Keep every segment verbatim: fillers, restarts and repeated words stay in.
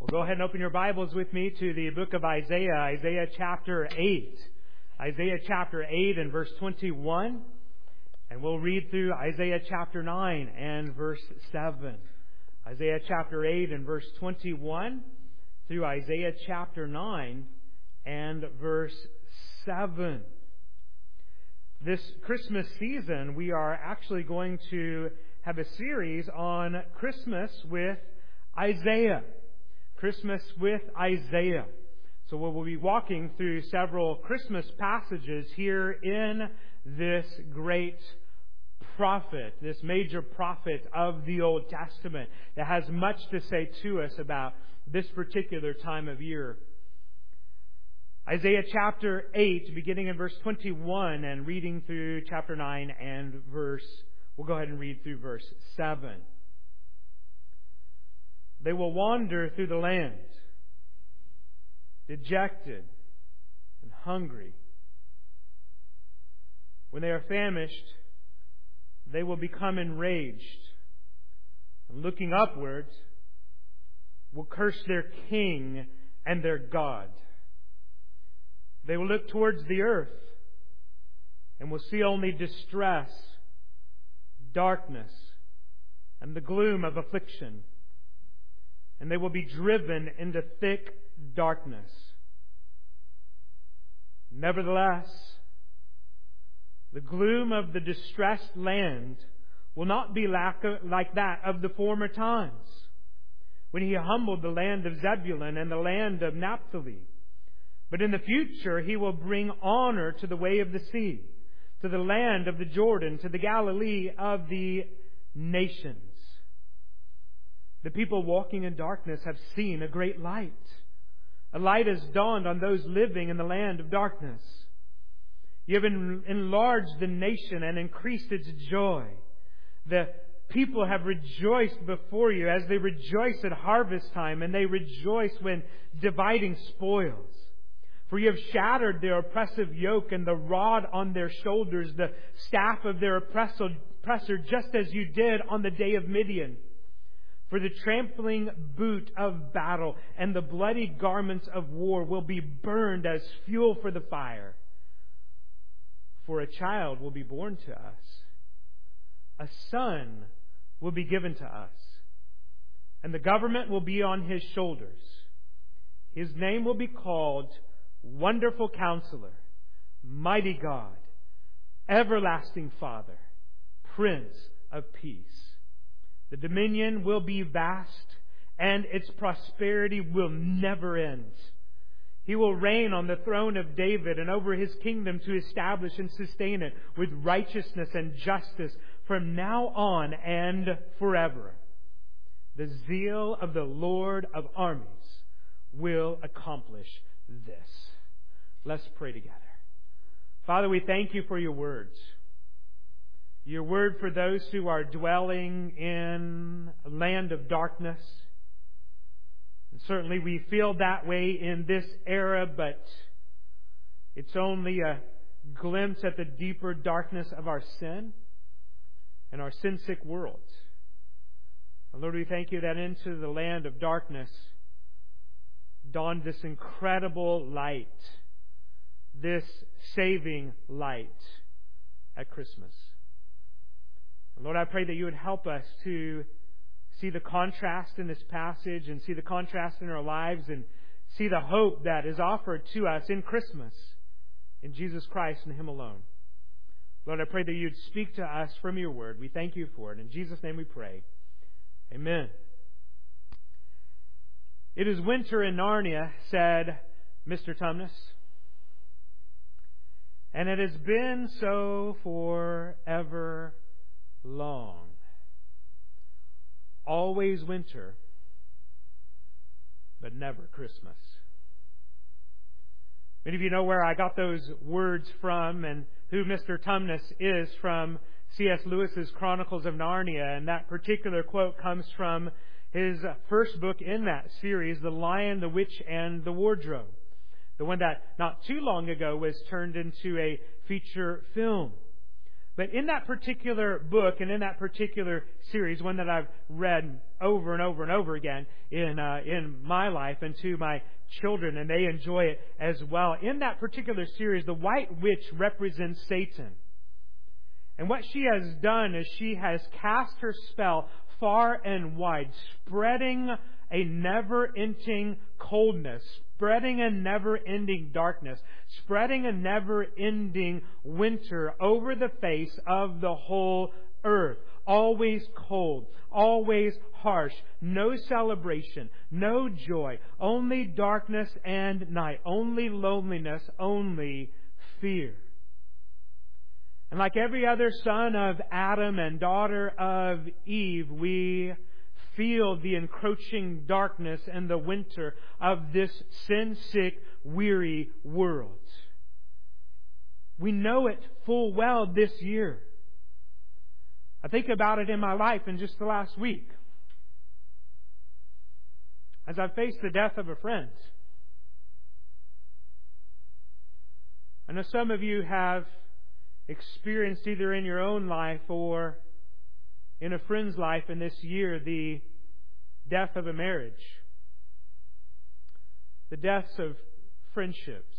Go ahead and open your Bibles with me to the book of Isaiah, Isaiah chapter eight. Isaiah chapter eight and verse twenty-one. And we'll read through Isaiah chapter nine and verse seven. Isaiah chapter eight and verse twenty-one through Isaiah chapter nine and verse seven. This Christmas season, we are actually going to have a series on Christmas with Isaiah. Christmas with Isaiah. So we'll be walking through several Christmas passages here in this great prophet, this major prophet of the Old Testament that has much to say to us about this particular time of year. Isaiah chapter eight, beginning in verse twenty-one and reading through chapter nine and verse, we'll go ahead and read through verse seven. They will wander through the land, dejected and hungry. When they are famished, they will become enraged, and looking upwards, will curse their king and their God. They will look towards the earth and will see only distress, darkness, and the gloom of affliction. And they will be driven into thick darkness. Nevertheless, the gloom of the distressed land will not be like that of the former times, when He humbled the land of Zebulun and the land of Naphtali. But in the future He will bring honor to the way of the sea, to the land of the Jordan, to the Galilee of the nations. The people walking in darkness have seen a great light. A light has dawned on those living in the land of darkness. You have enlarged the nation and increased its joy. The people have rejoiced before you as they rejoice at harvest time, and they rejoice when dividing spoils. For you have shattered their oppressive yoke and the rod on their shoulders, the staff of their oppressor, just as you did on the day of Midian. For the trampling boot of battle and the bloody garments of war will be burned as fuel for the fire. For a child will be born to us. A son will be given to us. And the government will be on His shoulders. His name will be called Wonderful Counselor, Mighty God, Everlasting Father, Prince of Peace. The dominion will be vast, and its prosperity will never end. He will reign on the throne of David and over His kingdom to establish and sustain it with righteousness and justice from now on and forever. The zeal of the Lord of armies will accomplish this. Let's pray together. Father, we thank You for Your words. Your word for those who are dwelling in a land of darkness. And certainly we feel that way in this era, but it's only a glimpse at the deeper darkness of our sin and our sin-sick world. And Lord, we thank You that into the land of darkness dawned this incredible light, this saving light at Christmas. Lord, I pray that You would help us to see the contrast in this passage and see the contrast in our lives and see the hope that is offered to us in Christmas in Jesus Christ and Him alone. Lord, I pray that You'd speak to us from Your word. We thank You for it. In Jesus' name we pray. Amen. It is winter in Narnia, said Mister Tumnus. And it has been so forever long. Always winter, but never Christmas. Many of you know where I got those words from and who Mister Tumnus is from C S Lewis's Chronicles of Narnia. And that particular quote comes from his first book in that series, The Lion, the Witch, and the Wardrobe. The one that not too long ago was turned into a feature film. But in that particular book and in that particular series, one that I've read over and over and over again in uh, in my life and to my children, and they enjoy it as well. In that particular series, the White Witch represents Satan. And what she has done is she has cast her spell far and wide, spreading a never-ending coldness, spreading a never-ending darkness, spreading a never-ending winter over the face of the whole earth. Always cold, always harsh, no celebration, no joy, only darkness and night, only loneliness, only fear. And like every other son of Adam and daughter of Eve, we feel the encroaching darkness and the winter of this sin-sick, weary world. We know it full well this year. I think about it in my life in just the last week. As I faced the death of a friend. I know some of you have experienced either in your own life or in a friend's life in this year the death of a marriage, the deaths of friendships,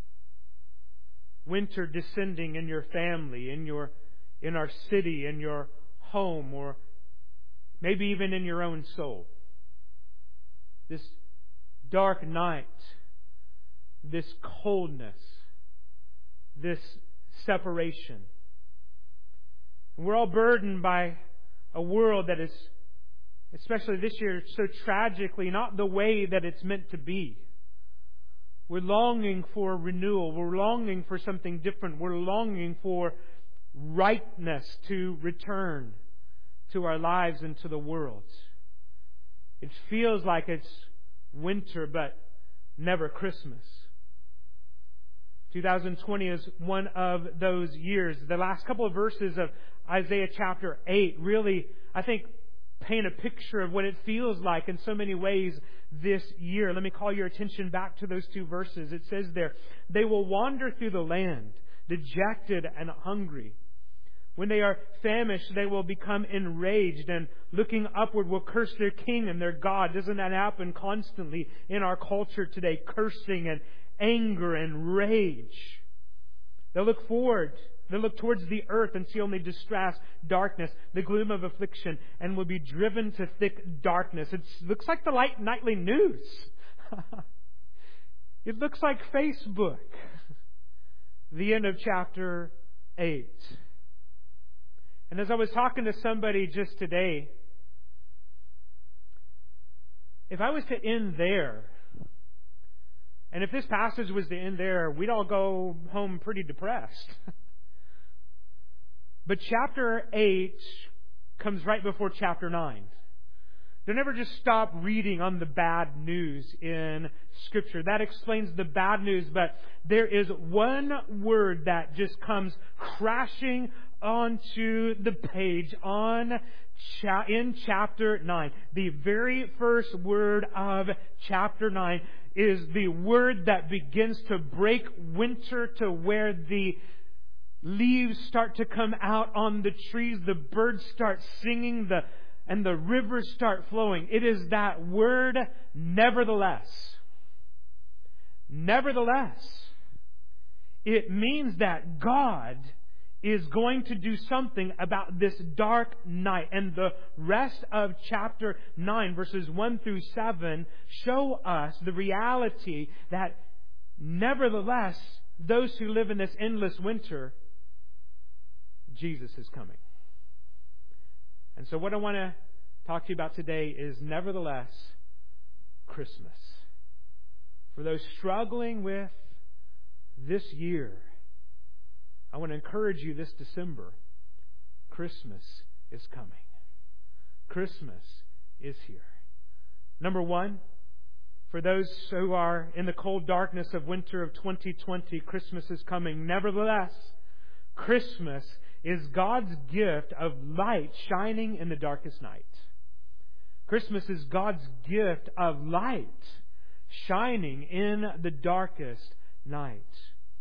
winter descending in your family, in your in our city, in your home, or maybe even in your own soul. This dark night, this coldness, this separation. And we're all burdened by a world that is, especially this year, so tragically not the way that it's meant to be. We're longing for renewal. We're longing for something different. We're longing for rightness to return to our lives and to the world. It feels like it's winter, but never Christmas. twenty twenty is one of those years. The last couple of verses of Isaiah chapter eight really, I think, paint a picture of what it feels like in so many ways this year. Let me call your attention back to those two verses. It says there, "They will wander through the land, dejected and hungry. When they are famished, they will become enraged, and looking upward will curse their king and their God." Doesn't that happen constantly in our culture today? Cursing and anger and rage. They'll look forward. They'll look towards the earth and see only distress, darkness, the gloom of affliction, and will be driven to thick darkness. It looks like the light nightly news. It looks like Facebook. The end of chapter eight. And as I was talking to somebody just today, if I was to end there, and if this passage was to end there, we'd all go home pretty depressed. But chapter eight comes right before chapter nine. Don't ever just stop reading on the bad news in Scripture. That explains the bad news, but there is one word that just comes crashing onto the page on cha- in chapter nine. The very first word of chapter nine is the word that begins to break winter to where the leaves start to come out on the trees, the birds start singing, the and the rivers start flowing. It is that word, nevertheless. Nevertheless. It means that God is going to do something about this dark night. And the rest of chapter nine, verses one through seven, show us the reality that nevertheless, those who live in this endless winter, Jesus is coming. And so what I want to talk to you about today is nevertheless Christmas. For those struggling with this year, I want to encourage you this December, Christmas is coming. Christmas is here. Number one, for those who are in the cold darkness of winter of twenty twenty, Christmas is coming. Nevertheless, Christmas is God's gift of light shining in the darkest night. Christmas is God's gift of light shining in the darkest night.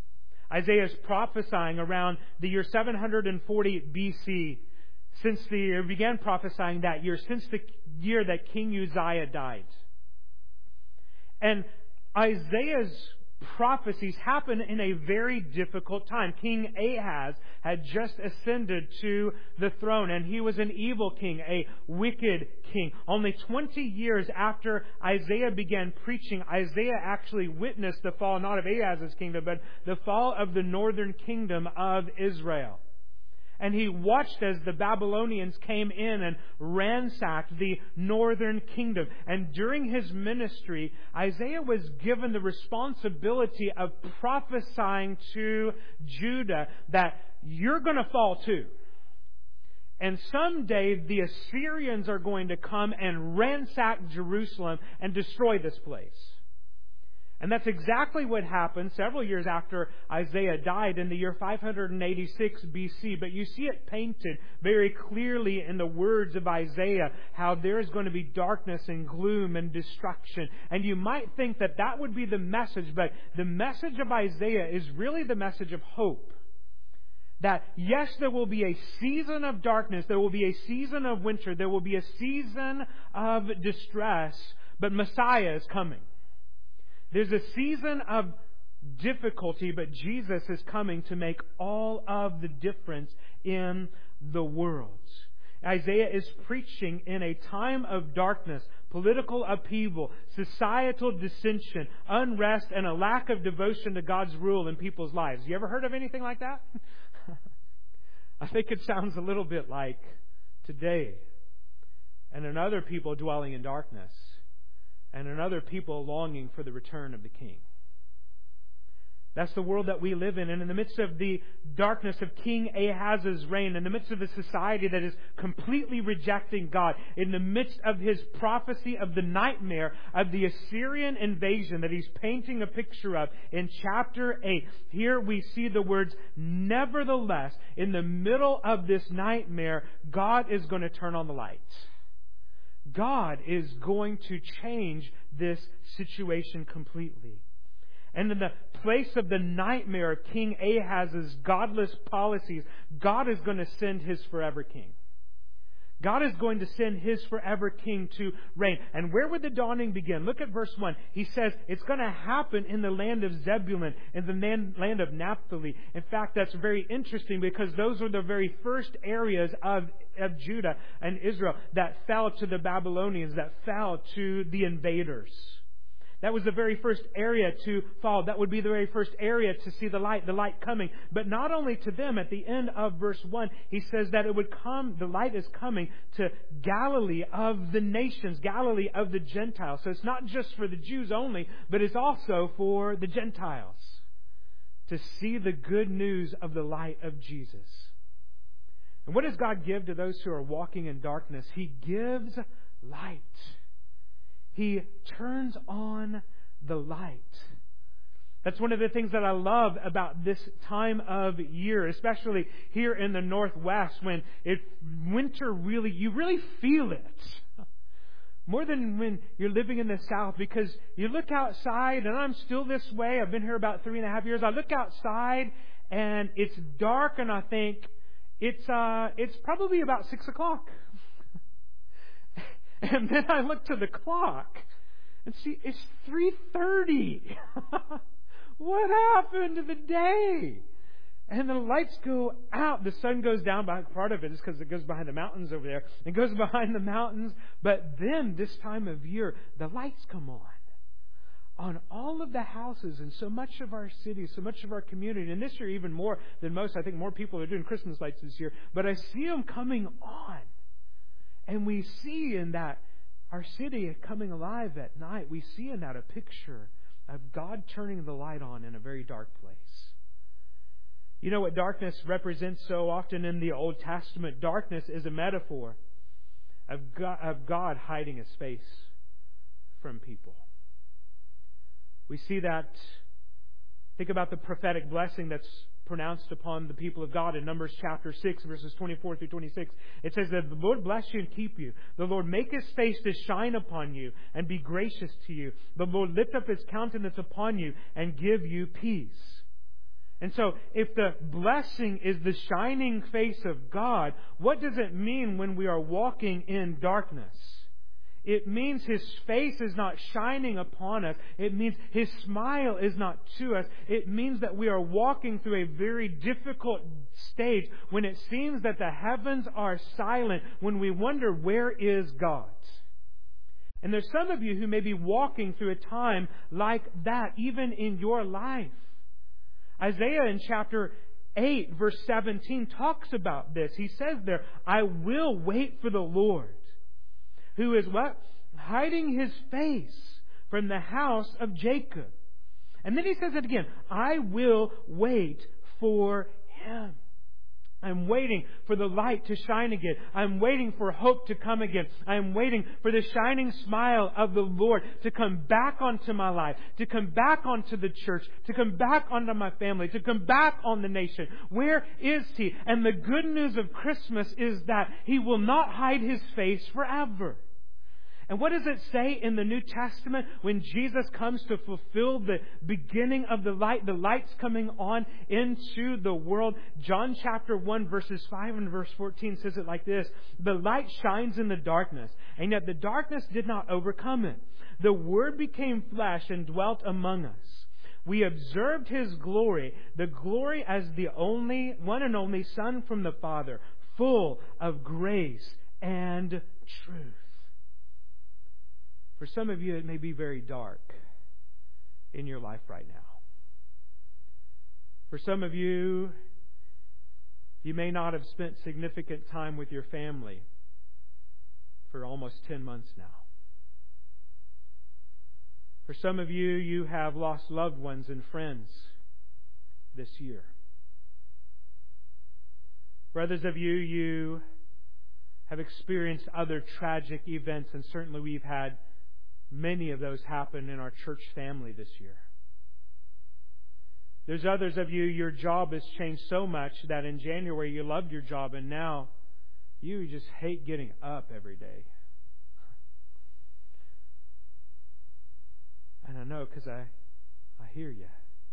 Isaiah is prophesying around the year seven hundred forty B C, since the year began prophesying that year, since the year that King Uzziah died. And Isaiah's prophecies happen in a very difficult time. King Ahaz had just ascended to the throne, and he was an evil king, a wicked king. Only twenty years after Isaiah began preaching, Isaiah actually witnessed the fall not of Ahaz's kingdom, but the fall of the northern kingdom of Israel. And he watched as the Babylonians came in and ransacked the northern kingdom. And during his ministry, Isaiah was given the responsibility of prophesying to Judah that you're going to fall too. And someday the Assyrians are going to come and ransack Jerusalem and destroy this place. And that's exactly what happened several years after Isaiah died in the year five hundred eighty-six B C. But you see it painted very clearly in the words of Isaiah how there is going to be darkness and gloom and destruction. And you might think that that would be the message, but the message of Isaiah is really the message of hope. That yes, there will be a season of darkness, there will be a season of winter, there will be a season of distress, but Messiah is coming. There's a season of difficulty, but Jesus is coming to make all of the difference in the world. Isaiah is preaching in a time of darkness, political upheaval, societal dissension, unrest, and a lack of devotion to God's rule in people's lives. You ever heard of anything like that? I think it sounds a little bit like today. And in other people dwelling in darkness. And in other people longing for the return of the King. That's the world that we live in. And in the midst of the darkness of King Ahaz's reign, in the midst of a society that is completely rejecting God, in the midst of his prophecy of the nightmare of the Assyrian invasion that he's painting a picture of in chapter eight, here we see the words, nevertheless, in the middle of this nightmare, God is going to turn on the lights. God is going to change this situation completely. And in the place of the nightmare of King Ahaz's godless policies, God is going to send His forever king. God is going to send His forever king to reign. And where would the dawning begin? Look at verse one. He says it's going to happen in the land of Zebulun, in the land of Naphtali. In fact, that's very interesting because those were the very first areas of, of Judah and Israel that fell to the Babylonians, that fell to the invaders. That was the very first area to fall. That would be the very first area to see the light, the light coming. But not only to them, at the end of verse one, he says that it would come, the light is coming to Galilee of the nations, Galilee of the Gentiles. So it's not just for the Jews only, but it's also for the Gentiles to see the good news of the light of Jesus. And what does God give to those who are walking in darkness? He gives light. He turns on the light. That's one of the things that I love about this time of year, especially here in the Northwest, when it winter really, you really feel it. More than when you're living in the South, because you look outside, and I'm still this way. I've been here about three and a half years. I look outside, and it's dark, and I think it's uh, it's probably about six o'clock. And then I look to the clock and see it's three thirty. What happened to the day? And the lights go out. The sun goes down. Part of it is because it goes behind the mountains over there. It goes behind the mountains. But then this time of year, the lights come on. On all of the houses in so much of our city, so much of our community. And this year even more than most. I think more people are doing Christmas lights this year. But I see them coming on. And we see in that our city coming alive at night, we see in that a picture of God turning the light on in a very dark place. You know what darkness represents so often in the Old Testament? Darkness is a metaphor of God, of God hiding His face from people. We see that. Think about the prophetic blessing that's pronounced upon the people of God in Numbers chapter six, verses twenty-four through twenty-six. It says that the Lord bless you and keep you. The Lord make His face to shine upon you and be gracious to you. The Lord lift up His countenance upon you and give you peace. And so, if the blessing is the shining face of God, what does it mean when we are walking in darkness? It means His face is not shining upon us. It means His smile is not to us. It means that we are walking through a very difficult stage when it seems that the heavens are silent, when we wonder, where is God? And there's some of you who may be walking through a time like that, even in your life. Isaiah in chapter eight, verse seventeen, talks about this. He says there, I will wait for the Lord, who is what? Hiding His face from the house of Jacob. And then He says it again, I will wait for Him. I'm waiting for the light to shine again. I'm waiting for hope to come again. I'm waiting for the shining smile of the Lord to come back onto my life, to come back onto the church, to come back onto my family, to come back on the nation. Where is He? And the good news of Christmas is that He will not hide His face forever. And what does it say in the New Testament when Jesus comes to fulfill the beginning of the light, the light's coming on into the world? John chapter one, verses five and verse fourteen says it like this. The light shines in the darkness, and yet the darkness did not overcome it. The Word became flesh and dwelt among us. We observed His glory, the glory as the only, one and only Son from the Father, full of grace and truth. For some of you, it may be very dark in your life right now. For some of you, you may not have spent significant time with your family for almost ten months now. For some of you, you have lost loved ones and friends this year. For others of you, you have experienced other tragic events, and certainly we've had many of those happen in our church family this year. There's others of you, your job has changed so much that in January you loved your job and now you just hate getting up every day. And I know because I, I hear you.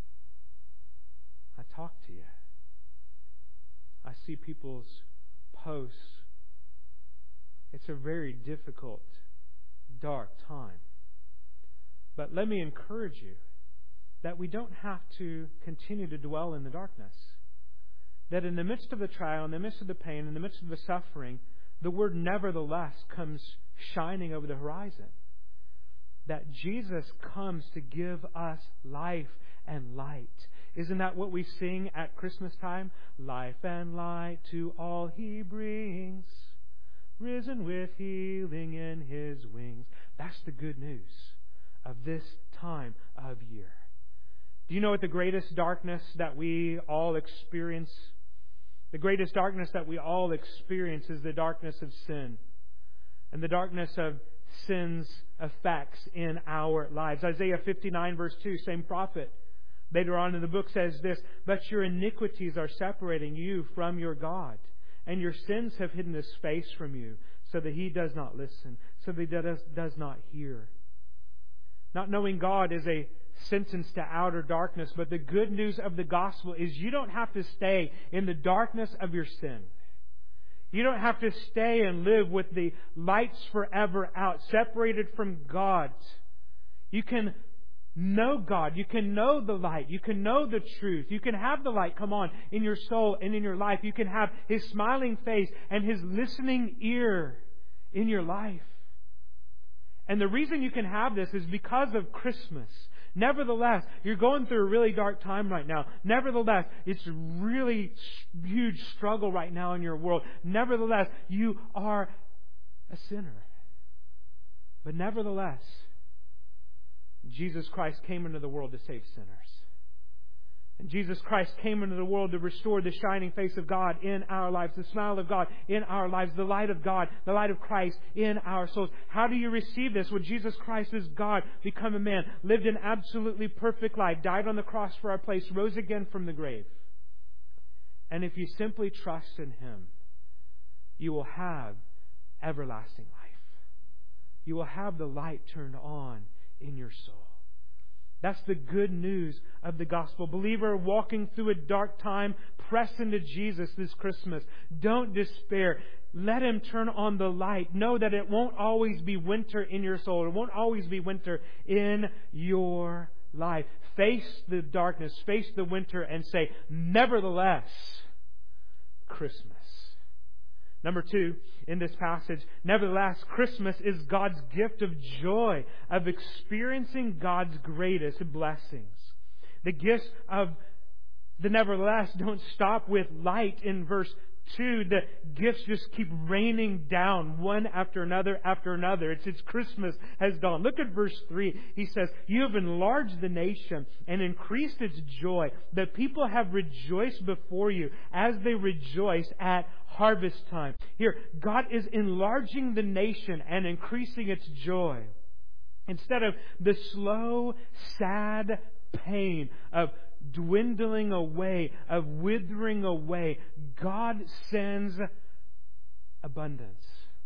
I talk to you. I see people's posts. It's a very difficult, dark time. But let me encourage you that we don't have to continue to dwell in the darkness. That in the midst of the trial, in the midst of the pain, in the midst of the suffering, the word nevertheless comes shining over the horizon. That Jesus comes to give us life and light. Isn't that what we sing at Christmas time? Life and light to all He brings, risen with healing in His wings. That's the good news of this time of year. Do you know what the greatest darkness that we all experience? The greatest darkness that we all experience is the darkness of sin and the darkness of sin's effects in our lives. Isaiah fifty-nine verse two, same prophet, later on in the book says this, but your iniquities are separating you from your God, and your sins have hidden His face from you, so that He does not listen, so that He does, does not hear. Not knowing God is a sentence to outer darkness, but the good news of the gospel is you don't have to stay in the darkness of your sin. You don't have to stay and live with the lights forever out, separated from God. You can know God. You can know the light. You can know the truth. You can have the light come on in your soul and in your life. You can have His smiling face and His listening ear in your life. And the reason you can have this is because of Christmas. Nevertheless, you're going through a really dark time right now. Nevertheless, it's a really huge struggle right now in your world. Nevertheless, you are a sinner. But nevertheless, Jesus Christ came into the world to save sinners. And Jesus Christ came into the world to restore the shining face of God in our lives, the smile of God in our lives, the light of God, the light of Christ in our souls. How do you receive this? Well, Jesus Christ is God, become a man, lived an absolutely perfect life, died on the cross for our place, rose again from the grave. And if you simply trust in Him, you will have everlasting life. You will have the light turned on in your soul. That's the good news of the gospel. Believer walking through a dark time, press into Jesus this Christmas. Don't despair. Let Him turn on the light. Know that it won't always be winter in your soul. It won't always be winter in your life. Face the darkness, face the winter, and say, nevertheless, Christmas. Number two, in this passage, nevertheless, Christmas is God's gift of joy, of experiencing God's greatest blessings. The gifts of the nevertheless don't stop with light in verse two. The gifts just keep raining down one after another after another. It's, it's Christmas has dawned. Look at verse three. He says, you have enlarged the nation and increased its joy. The people have rejoiced before you as they rejoice at harvest time. Here, God is enlarging the nation and increasing its joy. Instead of the slow, sad pain of dwindling away, of withering away, God sends abundance.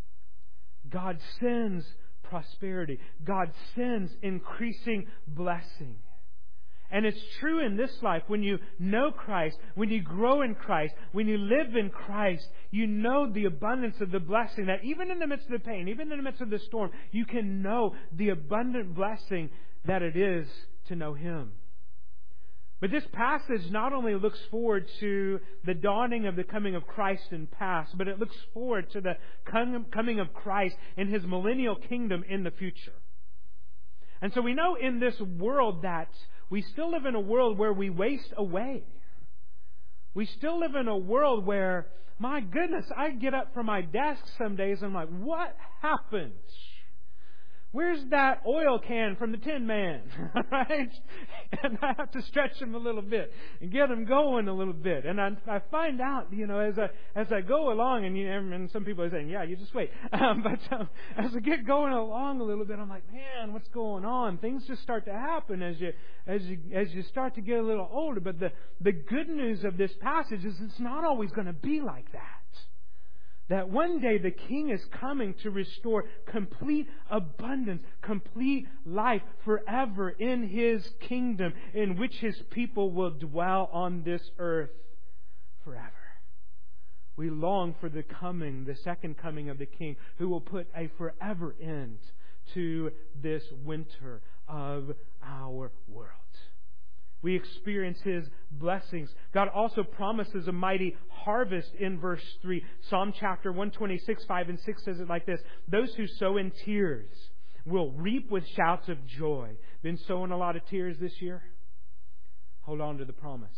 God sends prosperity. God sends increasing blessing. And it's true in this life. When you know Christ, when you grow in Christ, when you live in Christ, you know the abundance of the blessing that even in the midst of the pain, even in the midst of the storm, you can know the abundant blessing that it is to know Him. But this passage not only looks forward to the dawning of the coming of Christ in past, but it looks forward to the coming of Christ in His millennial kingdom in the future. And so we know in this world that we still live in a world where we waste away. We still live in a world where, my goodness, I get up from my desk some days and I'm like, what happened? Where's that oil can from the Tin Man? Right? And I have to stretch him a little bit and get him going a little bit. And I, I find out, you know, as I as I go along, and, you know, and some people are saying, yeah, you just wait. Um, but um, as I get going along a little bit, I'm like, man, what's going on? Things just start to happen as you as you as you start to get a little older. But the the good news of this passage is it's not always going to be like that. That one day the King is coming to restore complete abundance, complete life forever in His kingdom, in which His people will dwell on this earth forever. We long for the coming, the second coming of the King, who will put a forever end to this winter of our world. We experience His blessings. God also promises a mighty harvest in verse three. Psalm chapter one twenty-six, five and six says it like this. Those who sow in tears will reap with shouts of joy. Been sowing a lot of tears this year? Hold on to the promise.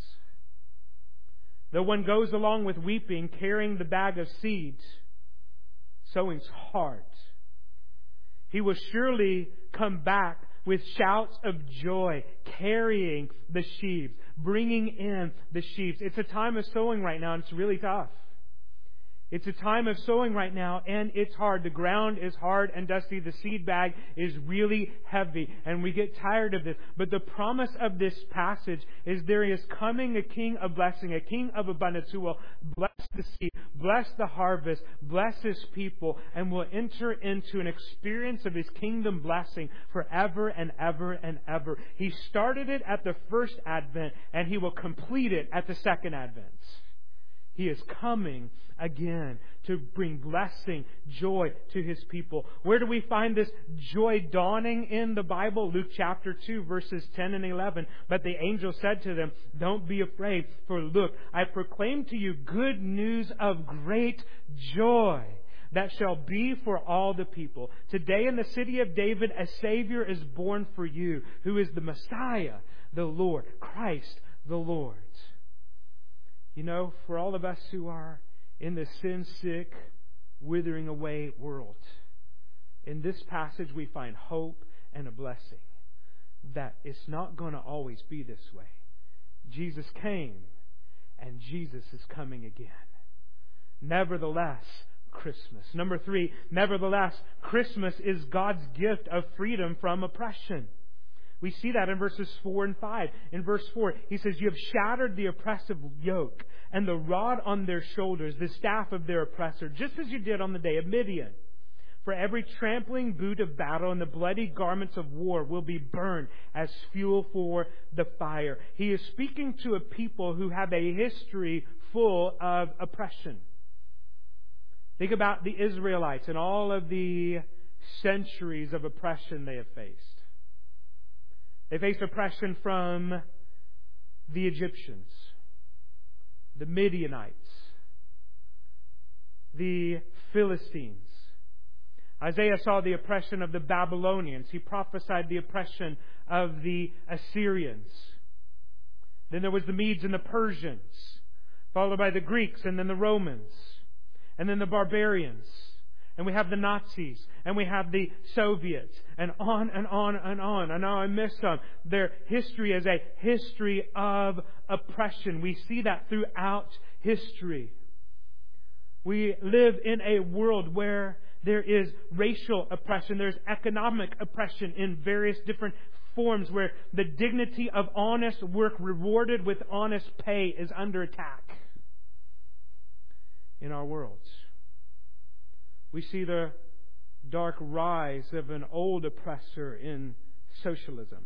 Though one goes along with weeping, carrying the bag of seeds, sowing's hard. He will surely come back with shouts of joy, carrying the sheaves, bringing in the sheaves. It's a time of sowing right now, and it's really tough. It's a time of sowing right now, and it's hard. The ground is hard and dusty. The seed bag is really heavy, and we get tired of this. But the promise of this passage is there is coming a King of blessing, a King of abundance who will bless the seed, bless the harvest, bless His people, and will enter into an experience of His kingdom blessing forever and ever and ever. He started it at the first Advent, and He will complete it at the second Advent. He is coming again to bring blessing, joy to His people. Where do we find this joy dawning in the Bible? Luke chapter two, verses ten and eleven. But the angel said to them, don't be afraid, for look, I proclaim to you good news of great joy that shall be for all the people. Today in the city of David, a Savior is born for you, who is the Messiah, the Lord, Christ the Lord. You know, for all of us who are in the sin-sick, withering away world, in this passage we find hope and a blessing that it's not going to always be this way. Jesus came, and Jesus is coming again. Nevertheless, Christmas. Number three, nevertheless, Christmas is God's gift of freedom from oppression. We see that in verses four and five. In verse four, He says, you have shattered the oppressive yoke and the rod on their shoulders, the staff of their oppressor, just as you did on the day of Midian. For every trampling boot of battle and the bloody garments of war will be burned as fuel for the fire. He is speaking to a people who have a history full of oppression. Think about the Israelites and all of the centuries of oppression they have faced. They faced oppression from the Egyptians, the Midianites, the Philistines. Isaiah saw the oppression of the Babylonians. He prophesied the oppression of the Assyrians. Then there was the Medes and the Persians, followed by the Greeks and then the Romans, and then the barbarians. And we have the Nazis, and we have the Soviets, and on and on and on. I know I missed some. Their history is a history of oppression. We see that throughout history. We live in a world where there is racial oppression. There's economic oppression in various different forms where the dignity of honest work rewarded with honest pay is under attack in our worlds. We see the dark rise of an old oppressor in socialism,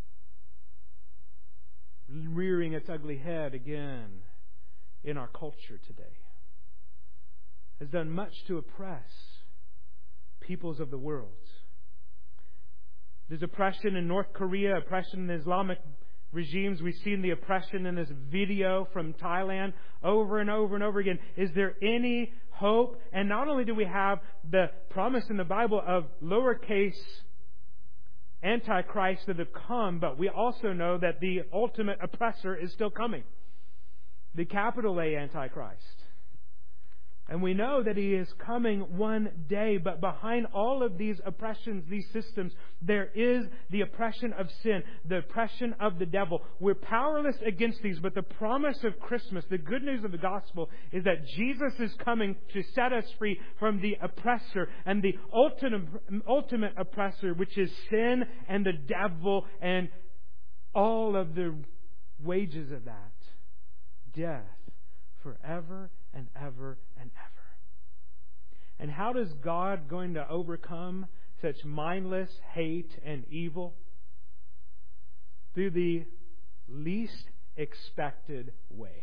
rearing its ugly head again in our culture today. Has done much to oppress peoples of the world. There's oppression in North Korea, oppression in Islamic regimes. We've seen the oppression in this video from Thailand over and over and over again. Is there any hope? And not only do we have the promise in the Bible of lowercase antichrists that have come, but we also know that the ultimate oppressor is still coming. The capital A Antichrist. And we know that He is coming one day. But behind all of these oppressions, these systems, there is the oppression of sin, the oppression of the devil. We're powerless against these, but the promise of Christmas, the good news of the gospel, is that Jesus is coming to set us free from the oppressor and the ultimate, ultimate oppressor, which is sin and the devil and all of the wages of that. Death forever and ever and ever. And how does God going to overcome such mindless hate and evil? Through the least expected way.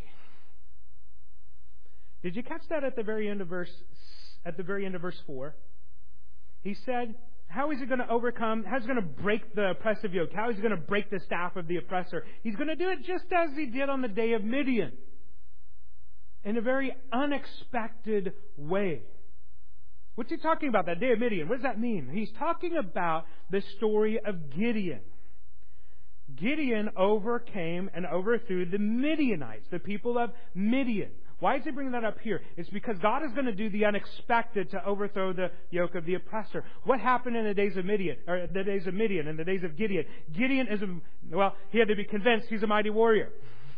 Did you catch that at the very end of verse at the very end of verse four? He said, how is he going to overcome? How is he going to break the oppressive yoke? How is he going to break the staff of the oppressor? He's going to do it just as he did on the day of Midian. In a very unexpected way. What's he talking about, that day of Midian? What does that mean? He's talking about the story of Gideon. Gideon overcame and overthrew the Midianites, the people of Midian. Why is he bringing that up here? It's because God is going to do the unexpected to overthrow the yoke of the oppressor. What happened in the days of Midian, or the days of Midian, and the days of Gideon? Gideon is, a, well, he had to be convinced he's a mighty warrior.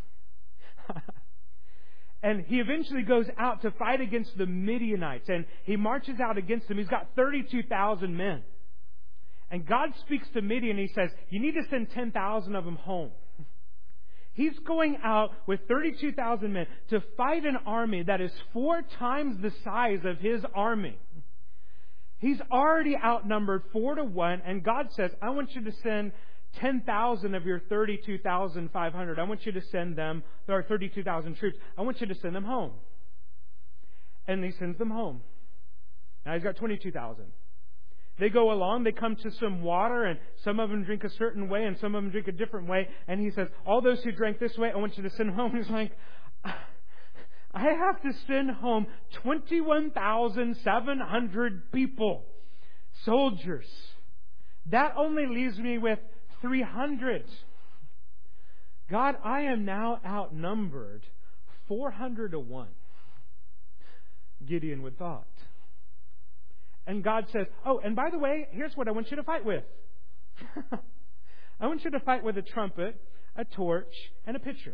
And he eventually goes out to fight against the Midianites. And he marches out against them. He's got thirty-two thousand men. And God speaks to Midian. He says, you need to send ten thousand of them home. He's going out with thirty-two thousand men to fight an army that is four times the size of his army. He's already outnumbered four to one. And God says, I want you to send ten thousand of your thirty-two thousand five hundred. I want you to send them, there are thirty-two thousand troops. I want you to send them home. And he sends them home. Now he's got twenty-two thousand. They go along, they come to some water, and some of them drink a certain way, and some of them drink a different way. And he says, all those who drank this way, I want you to send home. He's like, I have to send home twenty-one thousand seven hundred people, soldiers. That only leaves me with three hundred. God, I am now outnumbered four hundred to one. Gideon would thought. And God says, oh, and by the way, here's what I want you to fight with. I want you to fight with a trumpet, a torch, and a pitcher.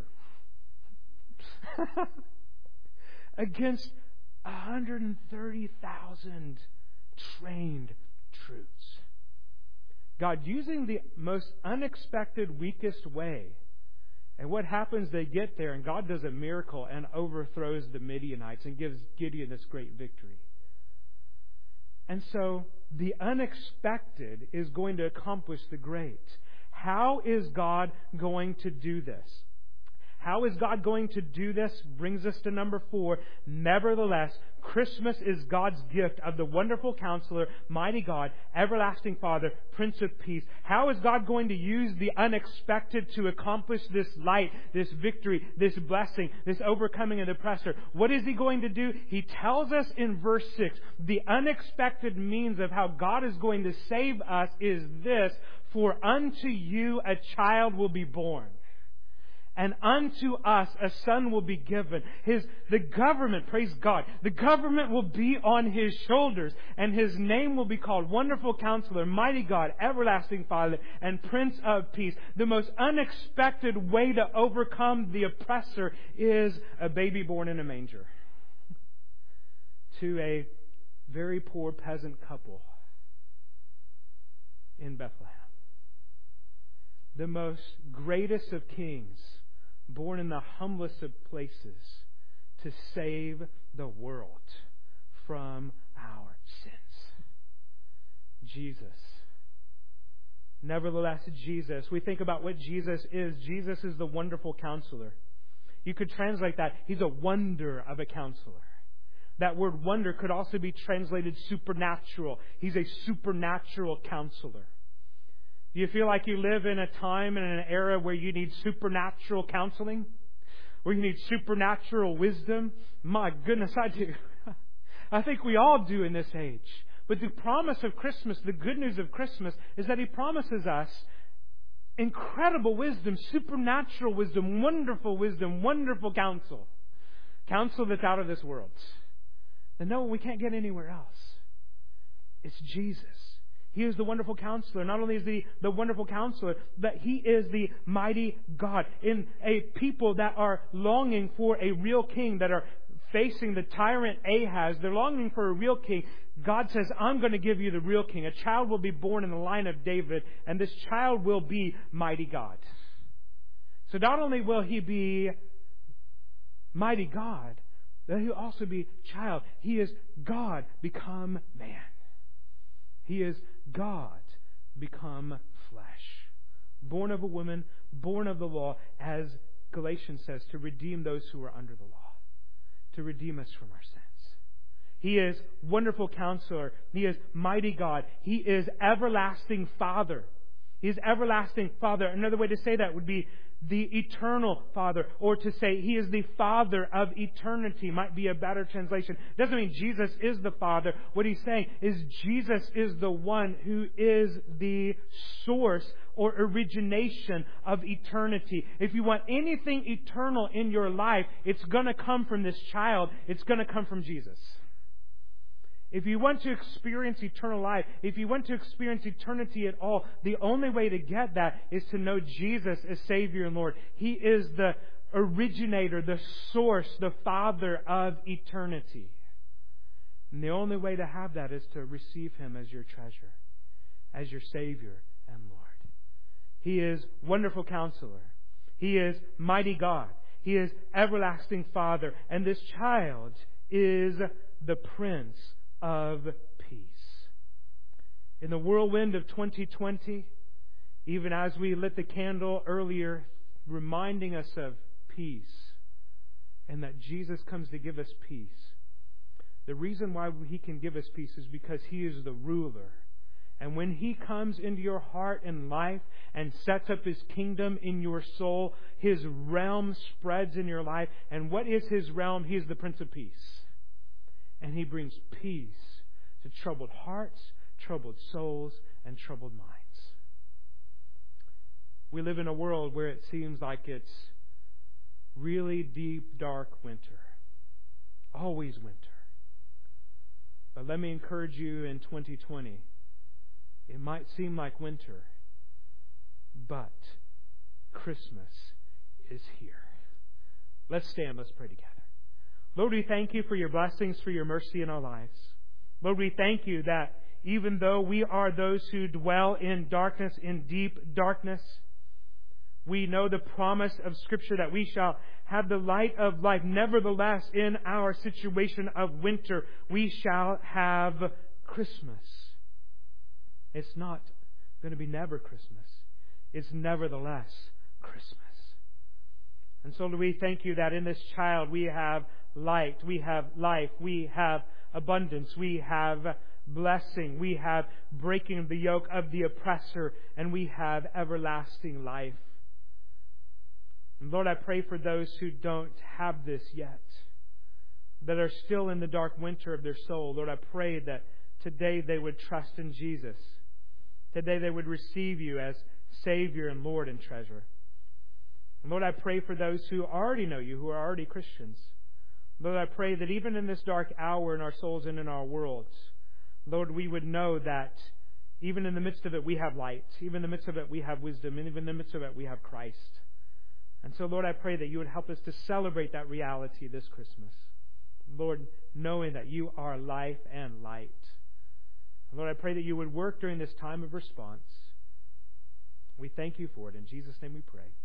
Against one hundred thirty thousand trained troops. God using the most unexpected, weakest way. And what happens? They get there and God does a miracle and overthrows the Midianites and gives Gideon this great victory. And so the unexpected is going to accomplish the great. How is God going to do this? How is God going to do this? Brings us to number four. Nevertheless, Christmas is God's gift of the wonderful Counselor, Mighty God, Everlasting Father, Prince of Peace. How is God going to use the unexpected to accomplish this light, this victory, this blessing, this overcoming of the oppressor? What is He going to do? He tells us in verse six, the unexpected means of how God is going to save us is this: for unto you a child will be born, and unto us a son will be given. His, the government, praise God, the government will be on His shoulders, and His name will be called Wonderful Counselor, Mighty God, Everlasting Father, and Prince of Peace. The most unexpected way to overcome the oppressor is a baby born in a manger to a very poor peasant couple in Bethlehem. The most greatest of kings, born in the humblest of places to save the world from our sins. Jesus. Nevertheless, Jesus. We think about what Jesus is. Jesus is the wonderful Counselor. You could translate that. He's a wonder of a counselor. That word wonder could also be translated supernatural. He's a supernatural counselor. Do you feel like you live in a time and an era where you need supernatural counseling? Where you need supernatural wisdom? My goodness, I do. I think we all do in this age. But the promise of Christmas, the good news of Christmas, is that He promises us incredible wisdom, supernatural wisdom, wonderful wisdom, wonderful counsel. Counsel that's out of this world. And no, we can't get anywhere else. It's Jesus. He is the wonderful Counselor. Not only is He the wonderful Counselor, but He is the mighty God. In a people that are longing for a real king, that are facing the tyrant Ahaz, they're longing for a real king. God says, I'm going to give you the real king. A child will be born in the line of David, and this child will be mighty God. So not only will He be mighty God, but He'll also be child. He is God become man. He is God become flesh. Born of a woman, born of the law, as Galatians says, to redeem those who are under the law. To redeem us from our sins. He is wonderful Counselor. He is mighty God. He is everlasting Father. He is everlasting Father. Another way to say that would be the eternal Father, or to say He is the Father of eternity might be a better translation. Doesn't mean Jesus is the Father. What He's saying is Jesus is the one who is the source or origination of eternity. If you want anything eternal in your life, it's going to come from this child. It's going to come from Jesus. If you want to experience eternal life, if you want to experience eternity at all, the only way to get that is to know Jesus as Savior and Lord. He is the originator, the source, the Father of eternity. And the only way to have that is to receive Him as your treasure, as your Savior and Lord. He is wonderful Counselor. He is mighty God. He is everlasting Father. And this child is the Prince of Peace. In the whirlwind of twenty twenty, even as we lit the candle earlier, reminding us of peace and that Jesus comes to give us peace. The reason why He can give us peace is because He is the ruler. And when He comes into your heart and life and sets up His kingdom in your soul, His realm spreads in your life. And what is His realm? He is the Prince of Peace. And He brings peace to troubled hearts, troubled souls, and troubled minds. We live in a world where it seems like it's really deep, dark winter. Always winter. But let me encourage you in twenty twenty. It might seem like winter, but Christmas is here. Let's stand, let's pray together. Lord, we thank You for Your blessings, for Your mercy in our lives. Lord, we thank You that even though we are those who dwell in darkness, in deep darkness, we know the promise of Scripture that we shall have the light of life. Nevertheless, in our situation of winter, we shall have Christmas. It's not going to be never Christmas. It's nevertheless Christmas. And so we thank you that in this child we have light, we have life, we have abundance, we have blessing, we have breaking the yoke of the oppressor, and we have everlasting life. And Lord, I pray for those who don't have this yet, that are still in the dark winter of their soul. Lord, I pray that today they would trust in Jesus. Today they would receive you as Savior and Lord and treasure. And Lord, I pray for those who already know you, who are already Christians. Lord, I pray that even in this dark hour in our souls and in our worlds, Lord, we would know that even in the midst of it we have light. Even in the midst of it we have wisdom. And even in the midst of it we have Christ. And so, Lord, I pray that you would help us to celebrate that reality this Christmas. Lord, knowing that you are life and light. And Lord, I pray that you would work during this time of response. We thank you for it. In Jesus' name we pray.